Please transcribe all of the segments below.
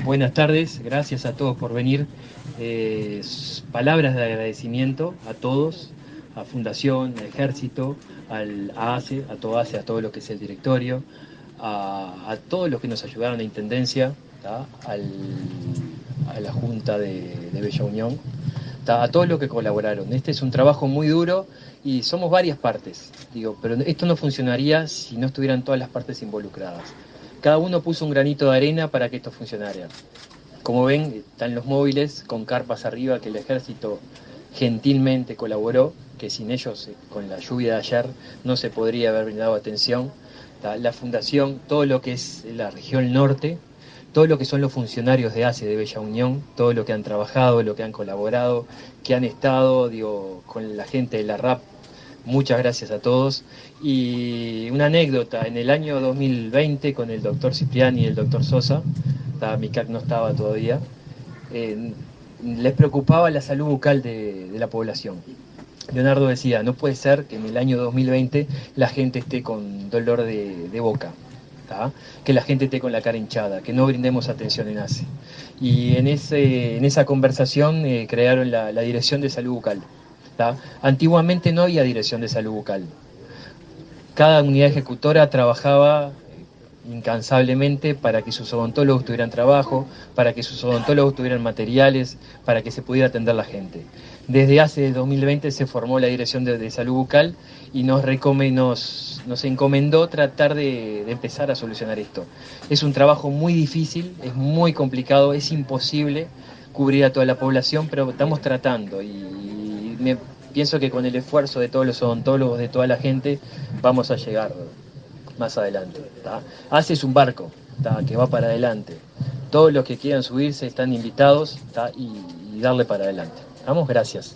Buenas tardes, gracias a todos por venir. Palabras de agradecimiento a todos, a Fundación, a Ejército, a ACE, a todo ACE, a todo lo que es el directorio, a todos los que nos ayudaron a Intendencia, a la Junta de Bella Unión, a todos los que colaboraron. Este es un trabajo muy duro y somos varias partes, pero esto no funcionaría si no estuvieran todas las partes involucradas. Cada uno puso un granito de arena para que esto funcionara. Como ven, están los móviles con carpas arriba que el Ejército gentilmente colaboró, que sin ellos, con la lluvia de ayer, no se podría haber brindado atención. La Fundación, todo lo que es la región norte, todo lo que son los funcionarios de ACE de Bella Unión, todo lo que han trabajado, lo que han colaborado, que han estado con la gente de la RAP. Muchas gracias a todos. Y una anécdota, en el año 2020 con el doctor Cipriani y el doctor Sosa, MICAC no estaba todavía, les preocupaba la salud bucal de la población. Leonardo decía, no puede ser que en el año 2020 la gente esté con dolor de boca, que la gente esté con la cara hinchada, que no brindemos atención en ACE. Y en esa conversación crearon la Dirección de Salud Bucal. Antiguamente no había Dirección de Salud Bucal. Cada unidad ejecutora trabajaba incansablemente para que sus odontólogos tuvieran trabajo, para que sus odontólogos tuvieran materiales, para que se pudiera atender la gente. Desde hace 2020 se formó la Dirección de Salud Bucal y nos encomendó tratar de empezar a solucionar esto. Es un trabajo muy difícil, es muy complicado, es imposible cubrir a toda la población, pero estamos tratando y pienso que con el esfuerzo de todos los odontólogos, de toda la gente, vamos a llegar más adelante. ACE es un barco que va para adelante. Todos los que quieran subirse están invitados y darle para adelante. Vamos, gracias.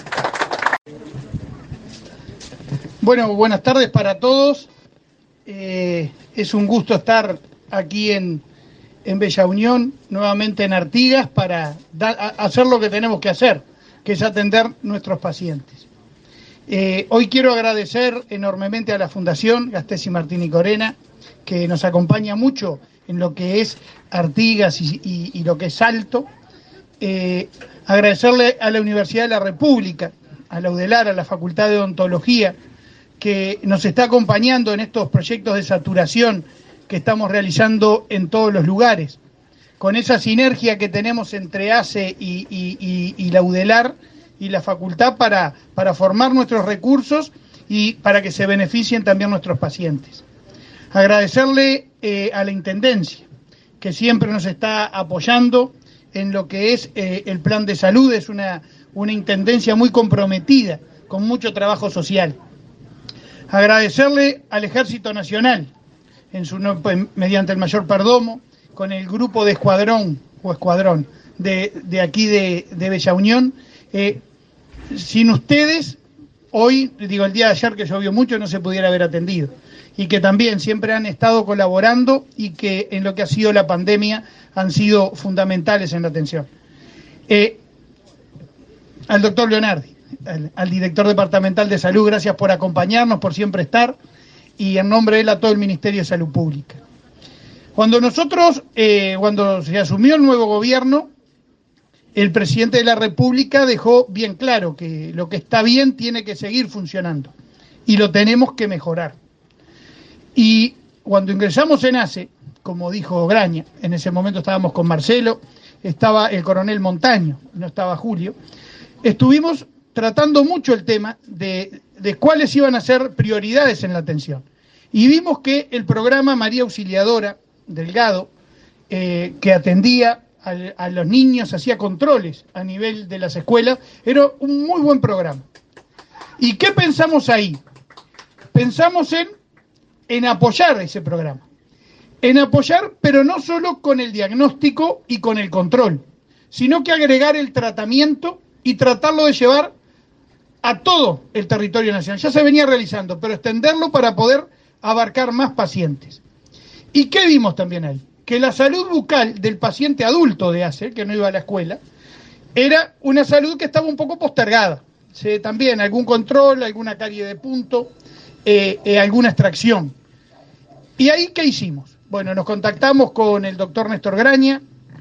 Bueno, buenas tardes para todos. Es un gusto estar aquí en Bella Unión, nuevamente en Artigas, para hacer lo que tenemos que hacer, que es atender nuestros pacientes. Hoy quiero agradecer enormemente a la Fundación Gastesi Martini Corena, que nos acompaña mucho en lo que es Artigas y lo que es Salto. Agradecerle a la Universidad de la República, a la UDELAR, a la Facultad de Odontología, que nos está acompañando en estos proyectos de saturación que estamos realizando en todos los lugares. Con esa sinergia que tenemos entre ACE y la UDELAR y la facultad para formar nuestros recursos y para que se beneficien también nuestros pacientes. Agradecerle a la Intendencia, que siempre nos está apoyando en lo que es el plan de salud. Es una Intendencia muy comprometida, con mucho trabajo social. Agradecerle al Ejército Nacional, mediante el Mayor Perdomo, con el grupo de escuadrón de aquí de Bella Unión. Sin ustedes, hoy, el día de ayer que llovió mucho, no se pudiera haber atendido. Y que también siempre han estado colaborando y que en lo que ha sido la pandemia han sido fundamentales en la atención. Al doctor Leonardi, al director departamental de salud, gracias por acompañarnos, por siempre estar, y en nombre de él a todo el Ministerio de Salud Pública. Cuando se asumió el nuevo gobierno, el presidente de la República dejó bien claro que lo que está bien tiene que seguir funcionando y lo tenemos que mejorar. Y cuando ingresamos en ACE, como dijo Graña, en ese momento estábamos con Marcelo, estaba el coronel Montaño, no estaba Julio, estuvimos tratando mucho el tema de cuáles iban a ser prioridades en la atención. Y vimos que el programa María Auxiliadora Delgado, que atendía a los niños, hacía controles a nivel de las escuelas, era un muy buen programa. ¿Y qué pensamos ahí? Pensamos en apoyar ese programa. En apoyar, pero no solo con el diagnóstico y con el control, sino que agregar el tratamiento y tratarlo de llevar a todo el territorio nacional. Ya se venía realizando, pero extenderlo para poder abarcar más pacientes. ¿Y qué vimos también ahí? Que la salud bucal del paciente adulto de ACE, que no iba a la escuela, era una salud que estaba un poco postergada. También algún control, alguna carie de punto, alguna extracción. ¿Y ahí qué hicimos? Bueno, nos contactamos con el doctor Néstor Graña,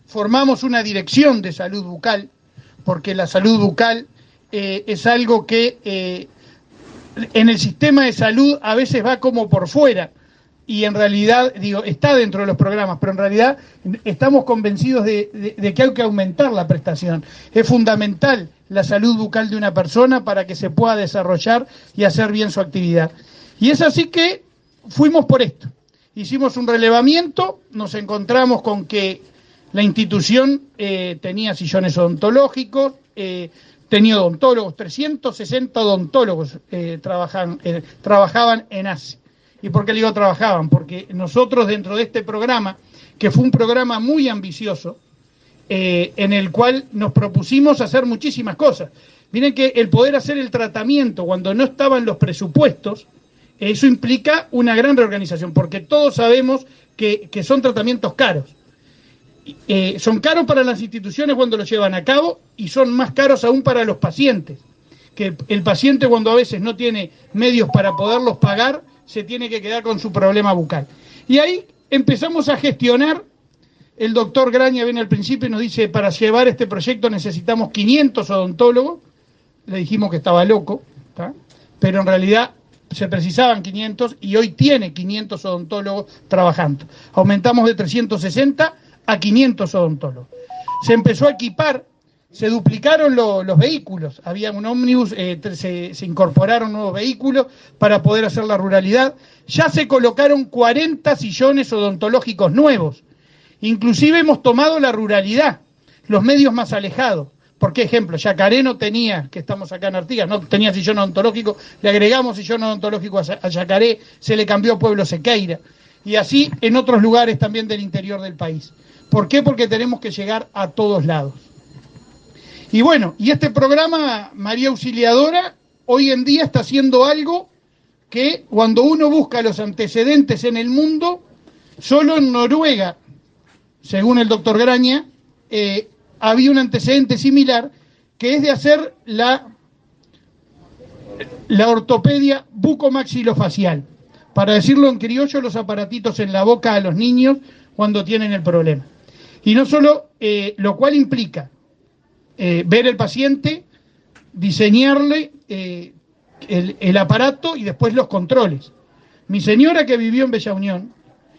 formamos una dirección de salud bucal, porque la salud bucal es algo que en el sistema de salud a veces va como por fuera, y en realidad, está dentro de los programas, pero en realidad estamos convencidos de que hay que aumentar la prestación. Es fundamental la salud bucal de una persona para que se pueda desarrollar y hacer bien su actividad. Y es así que fuimos por esto. Hicimos un relevamiento, nos encontramos con que la institución tenía sillones odontológicos, tenía odontólogos, 360 odontólogos trabajaban en ACE. ¿Y por qué le digo trabajaban? Porque nosotros dentro de este programa, que fue un programa muy ambicioso, en el cual nos propusimos hacer muchísimas cosas. Miren que el poder hacer el tratamiento cuando no estaban los presupuestos, eso implica una gran reorganización, porque todos sabemos que son tratamientos caros. Son caros para las instituciones cuando los llevan a cabo y son más caros aún para los pacientes. Que el paciente cuando a veces no tiene medios para poderlos pagar, se tiene que quedar con su problema bucal. Y ahí empezamos a gestionar. El doctor Graña viene al principio y nos dice, para llevar este proyecto necesitamos 500 odontólogos. Le dijimos que estaba loco, ¿tá? Pero en realidad se precisaban 500 y hoy tiene 500 odontólogos trabajando. Aumentamos de 360 a 500 odontólogos. Se empezó a equipar, se duplicaron los vehículos, había un ómnibus, se incorporaron nuevos vehículos para poder hacer la ruralidad. Ya se colocaron 40 sillones odontológicos nuevos. Inclusive hemos tomado la ruralidad, los medios más alejados. Por ejemplo, Yacaré no tenía, que estamos acá en Artigas, no tenía sillón odontológico, le agregamos sillón odontológico a Yacaré, se le cambió a Pueblo Sequeira, y así en otros lugares también del interior del país. ¿Por qué? Porque tenemos que llegar a todos lados. Y bueno, y este programa María Auxiliadora hoy en día está haciendo algo que cuando uno busca los antecedentes en el mundo, solo en Noruega, según el doctor Graña, había un antecedente similar, que es de hacer la ortopedia bucomaxilofacial. Para decirlo en criollo, los aparatitos en la boca a los niños cuando tienen el problema. Y no solo, lo cual implica ver el paciente, diseñarle el aparato y después los controles. Mi señora, que vivió en Bella Unión,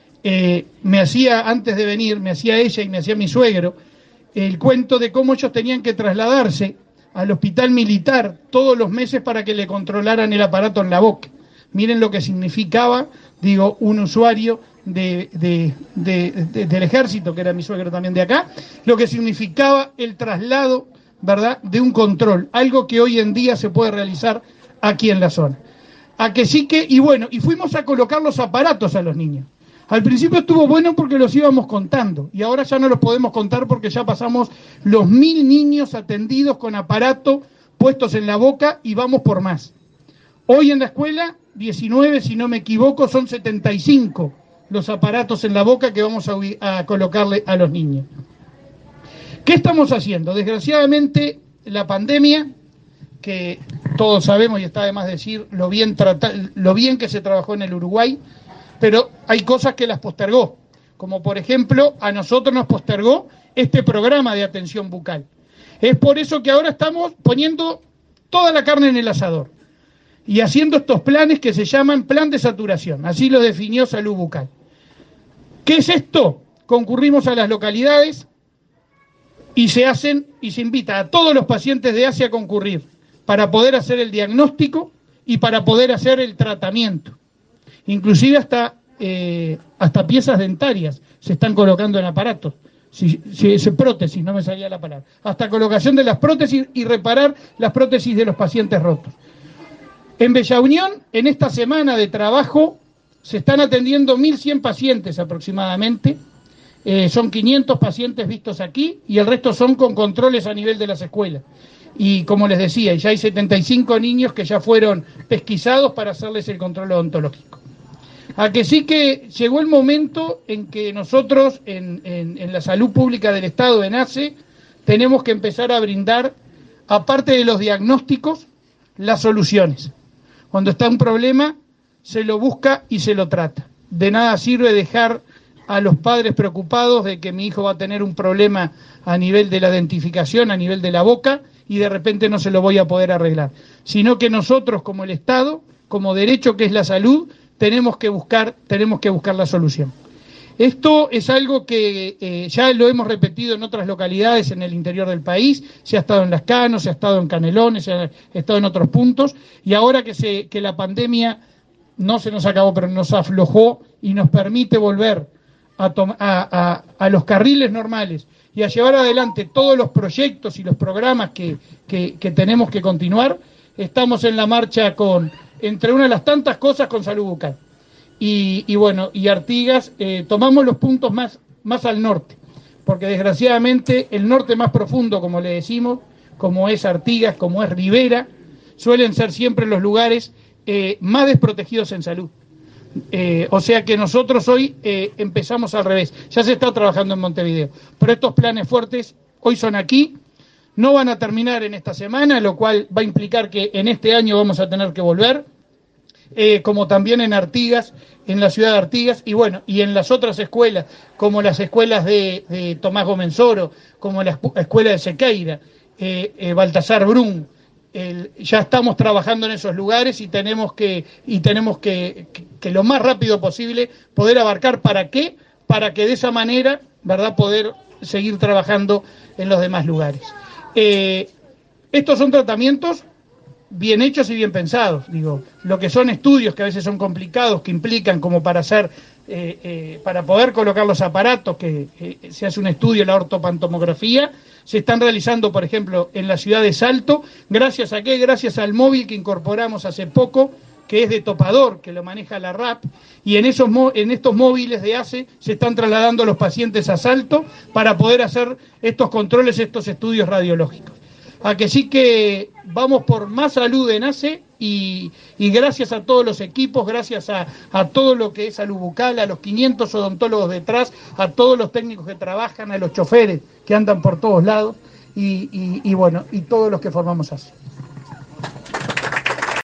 me hacía, antes de venir, me hacía ella y me hacía mi suegro, el cuento de cómo ellos tenían que trasladarse al hospital militar todos los meses para que le controlaran el aparato en la boca. Miren lo que significaba, un usuario del ejército, que era mi suegro también de acá, lo que significaba el traslado, ¿verdad?, de un control, algo que hoy en día se puede realizar aquí en la zona. A que sí que, y fuimos a colocar los aparatos a los niños. Al principio estuvo bueno porque los íbamos contando, y ahora ya no los podemos contar porque ya pasamos los 1000 niños atendidos con aparato puestos en la boca y vamos por más. Hoy en la escuela, 19, si no me equivoco, son 75 los aparatos en la boca que vamos a colocarle a los niños. ¿Qué estamos haciendo? Desgraciadamente, la pandemia, que todos sabemos y está de más decir lo bien que se trabajó en el Uruguay, pero hay cosas que las postergó, como por ejemplo, a nosotros nos postergó este programa de atención bucal. Es por eso que ahora estamos poniendo toda la carne en el asador y haciendo estos planes que se llaman plan de saturación, así lo definió Salud Bucal. ¿Qué es esto? Concurrimos a las localidades y se invita a todos los pacientes de ACE a concurrir para poder hacer el diagnóstico y para poder hacer el tratamiento. Inclusive hasta piezas dentarias se están colocando en aparatos. Prótesis, no me salía la palabra. Hasta colocación de las prótesis y reparar las prótesis de los pacientes rotos. En Bella Unión, en esta semana de trabajo, se están atendiendo 1.100 pacientes aproximadamente. Son 500 pacientes vistos aquí y el resto son con controles a nivel de las escuelas. Y como les decía, ya hay 75 niños que ya fueron pesquisados para hacerles el control odontológico. A que sí que llegó el momento en que nosotros, en la salud pública del Estado, en ACE, tenemos que empezar a brindar, aparte de los diagnósticos, las soluciones. Cuando está un problema, se lo busca y se lo trata. De nada sirve dejar a los padres preocupados de que mi hijo va a tener un problema a nivel de la dentificación, a nivel de la boca, y de repente no se lo voy a poder arreglar, sino que nosotros como el Estado, como derecho que es la salud, tenemos que buscar la solución. Esto es algo que ya lo hemos repetido en otras localidades en el interior del país, se ha estado en Las Canos, se ha estado en Canelones, se ha estado en otros puntos, y ahora que la pandemia no se nos acabó, pero nos aflojó y nos permite volver a los carriles normales y a llevar adelante todos los proyectos y los programas que tenemos que continuar, estamos en la marcha entre una de las tantas cosas, con salud bucal. Y bueno, y Artigas, tomamos los puntos más al norte, porque desgraciadamente el norte más profundo, como le decimos, como es Artigas, como es Rivera, suelen ser siempre los lugares más desprotegidos en salud. O sea que nosotros hoy empezamos al revés. Ya se está trabajando en Montevideo, pero estos planes fuertes hoy son aquí, no van a terminar en esta semana, lo cual va a implicar que en este año vamos a tener que volver, como también en Artigas, en la ciudad de Artigas, y bueno, y en las otras escuelas, como las escuelas de Tomás Gomenzoro, como la escuela de Sequeira, Baltasar Brum. Ya estamos trabajando en esos lugares y tenemos que lo más rápido posible poder abarcar. ¿Para qué? Para que de esa manera, ¿verdad?, poder seguir trabajando en los demás lugares. Estos son tratamientos bien hechos y bien pensados, digo, lo que son estudios que a veces son complicados, que implican como para hacer, para poder colocar los aparatos, que se hace un estudio, la ortopantomografía, se están realizando, por ejemplo, en la ciudad de Salto. ¿Gracias a qué? Gracias al móvil que incorporamos hace poco, que es de topador, que lo maneja la RAP, y en estos móviles de ACE se están trasladando los pacientes a Salto para poder hacer estos controles, estos estudios radiológicos. A que sí que vamos por más salud en ACE y gracias a todos los equipos, gracias a todo lo que es salud bucal, a los 500 odontólogos detrás, a todos los técnicos que trabajan, a los choferes que andan por todos lados y bueno, y todos los que formamos ACE.